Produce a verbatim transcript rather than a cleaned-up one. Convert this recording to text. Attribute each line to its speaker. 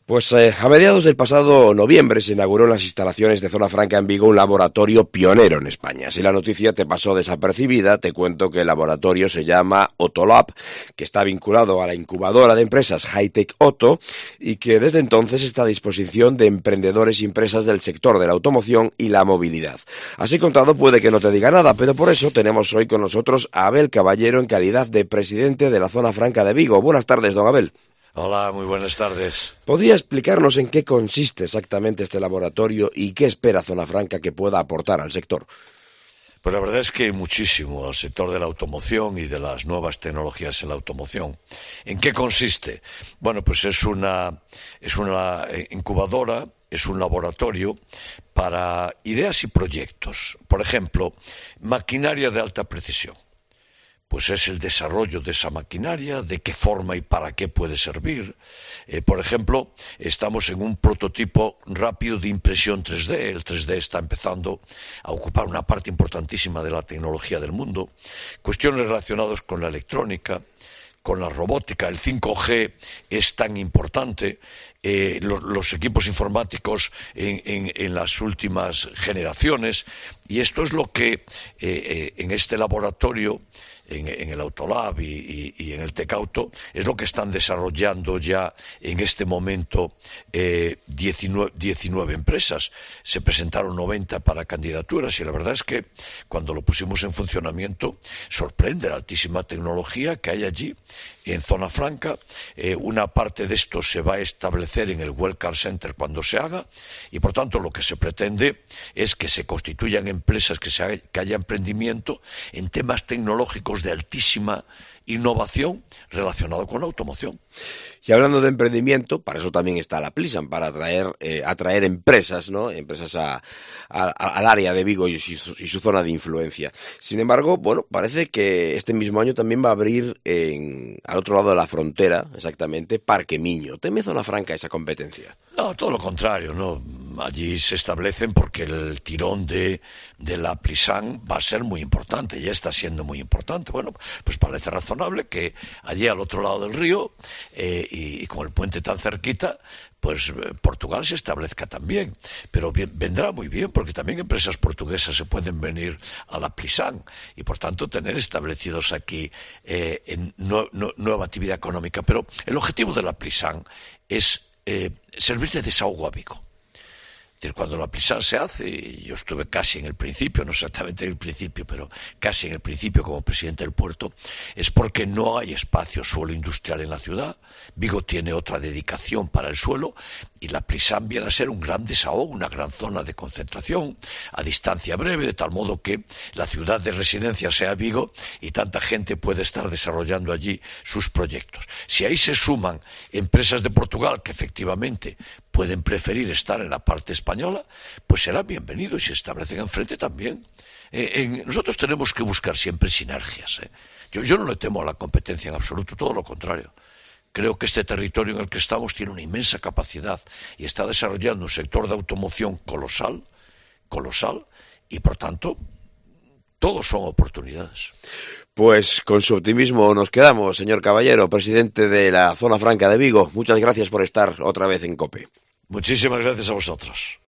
Speaker 1: Pues eh, a mediados del pasado noviembre se inauguró en las instalaciones de Zona Franca en Vigo un laboratorio pionero en España. Si la noticia te pasó desapercibida, te cuento que el laboratorio se llama Otolab, que está vinculado a la incubadora de empresas Hightech Otto y que desde entonces está a disposición de emprendedores y empresas del sector de la automoción y la movilidad. Así contado puede que no te diga nada, pero por eso tenemos hoy con nosotros a Abel Caballero en calidad de presidente de la Zona Franca de Vigo. Buenas tardes, don Abel.
Speaker 2: Hola, muy buenas tardes.
Speaker 1: ¿Podría explicarnos en qué consiste exactamente este laboratorio y qué espera Zona Franca que pueda aportar al sector?
Speaker 2: Pues la verdad es que muchísimo al sector de la automoción y de las nuevas tecnologías en la automoción. ¿En qué consiste? Bueno, pues es una, es una incubadora, es un laboratorio para ideas y proyectos. Por ejemplo, maquinaria de alta precisión. Pues es el desarrollo de esa maquinaria, de qué forma y para qué puede servir. Eh, por ejemplo, estamos en un prototipo rápido de impresión tres D. El tres D está empezando a ocupar una parte importantísima de la tecnología del mundo. Cuestiones relacionadas con la electrónica, con la robótica. El cinco G es tan importante. Eh, los, los equipos informáticos en, en, en las últimas generaciones. Y esto es lo que eh, eh, en este laboratorio, en, en el Autolab y, y, y en el Tecauto, es lo que están desarrollando ya en este momento eh, diecinueve empresas. Se presentaron noventa para candidaturas y la verdad es que cuando lo pusimos en funcionamiento sorprende la altísima tecnología que hay allí en Zona Franca. Eh, una parte de esto se va a establecer en el Welcome Center cuando se haga y por tanto lo que se pretende es que se constituyan empresas, que, se haga, que haya emprendimiento en temas tecnológicos de altísima innovación relacionado con la automoción.
Speaker 1: Y hablando de emprendimiento, para eso también está la Plisan, para atraer, eh, atraer empresas, ¿no? Empresas a, a, al área de Vigo y su, y su zona de influencia. Sin embargo, bueno, parece que este mismo año también va a abrir en, al otro lado de la frontera, exactamente, Parque Miño. ¿Teme Zona Franca esa competencia?
Speaker 2: No, todo lo contrario, ¿no? Allí se establecen porque el tirón de, de la Plisan va a ser muy importante, ya está siendo muy importante. Bueno, pues parece razonable que allí al otro lado del río, eh, y, y con el puente tan cerquita, pues eh, Portugal se establezca también. Pero bien, vendrá muy bien porque también empresas portuguesas se pueden venir a la Plisan y por tanto tener establecidos aquí eh, en no, no, nueva actividad económica. Pero el objetivo de la Plisan es eh, servir de desahogo a Vigo. Cuando la Plisan se hace, y yo estuve casi en el principio, no exactamente en el principio, pero casi en el principio como presidente del puerto, es porque no hay espacio suelo industrial en la ciudad. Vigo tiene otra dedicación para el suelo y la Plisan viene a ser un gran desahogo, una gran zona de concentración a distancia breve, de tal modo que la ciudad de residencia sea Vigo y tanta gente puede estar desarrollando allí sus proyectos. Si ahí se suman empresas de Portugal que efectivamente pueden preferir estar en la parte española, pues será bienvenido y se establecen enfrente también. Eh, en, nosotros tenemos que buscar siempre sinergias. ¿eh? Yo, yo no le temo a la competencia en absoluto, todo lo contrario. Creo que este territorio en el que estamos tiene una inmensa capacidad y está desarrollando un sector de automoción colosal, colosal, y por tanto, todos son oportunidades.
Speaker 1: Pues con su optimismo nos quedamos, señor Caballero, presidente de la Zona Franca de Vigo. Muchas gracias por estar otra vez en COPE.
Speaker 2: Muchísimas gracias a vosotros.